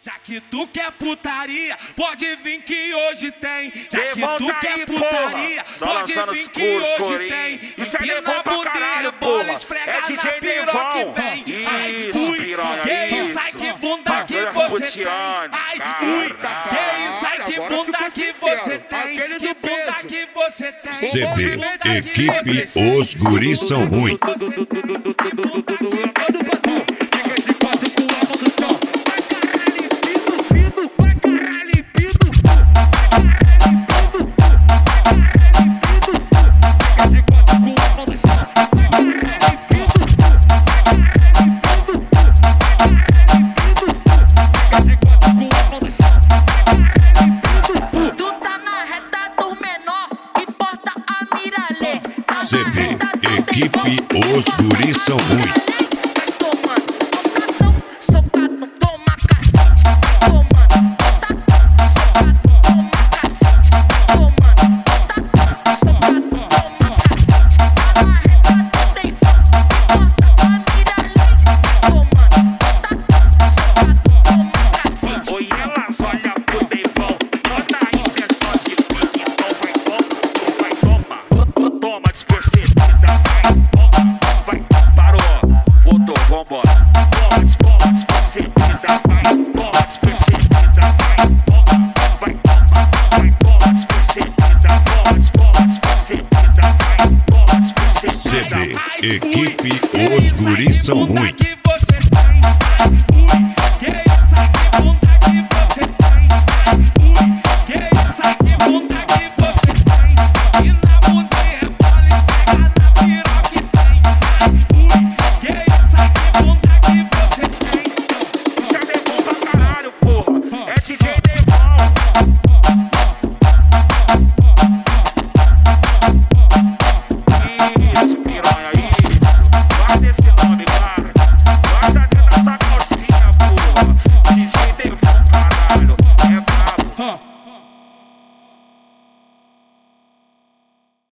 Já que tu quer putaria, pode vir que hoje tem. Já que tu quer putaria, pode vir que hoje tem. Isso é Devon pra caralho, porra. É DJ Devon. Isso, piranha, que isso, ai que bunda que você tem. Ai, ui, que isso, ai que bunda que você tem. Que bunda que você tem. CB, equipe Os Guris São Ruins. CB, equipe Os Guris São Ruins.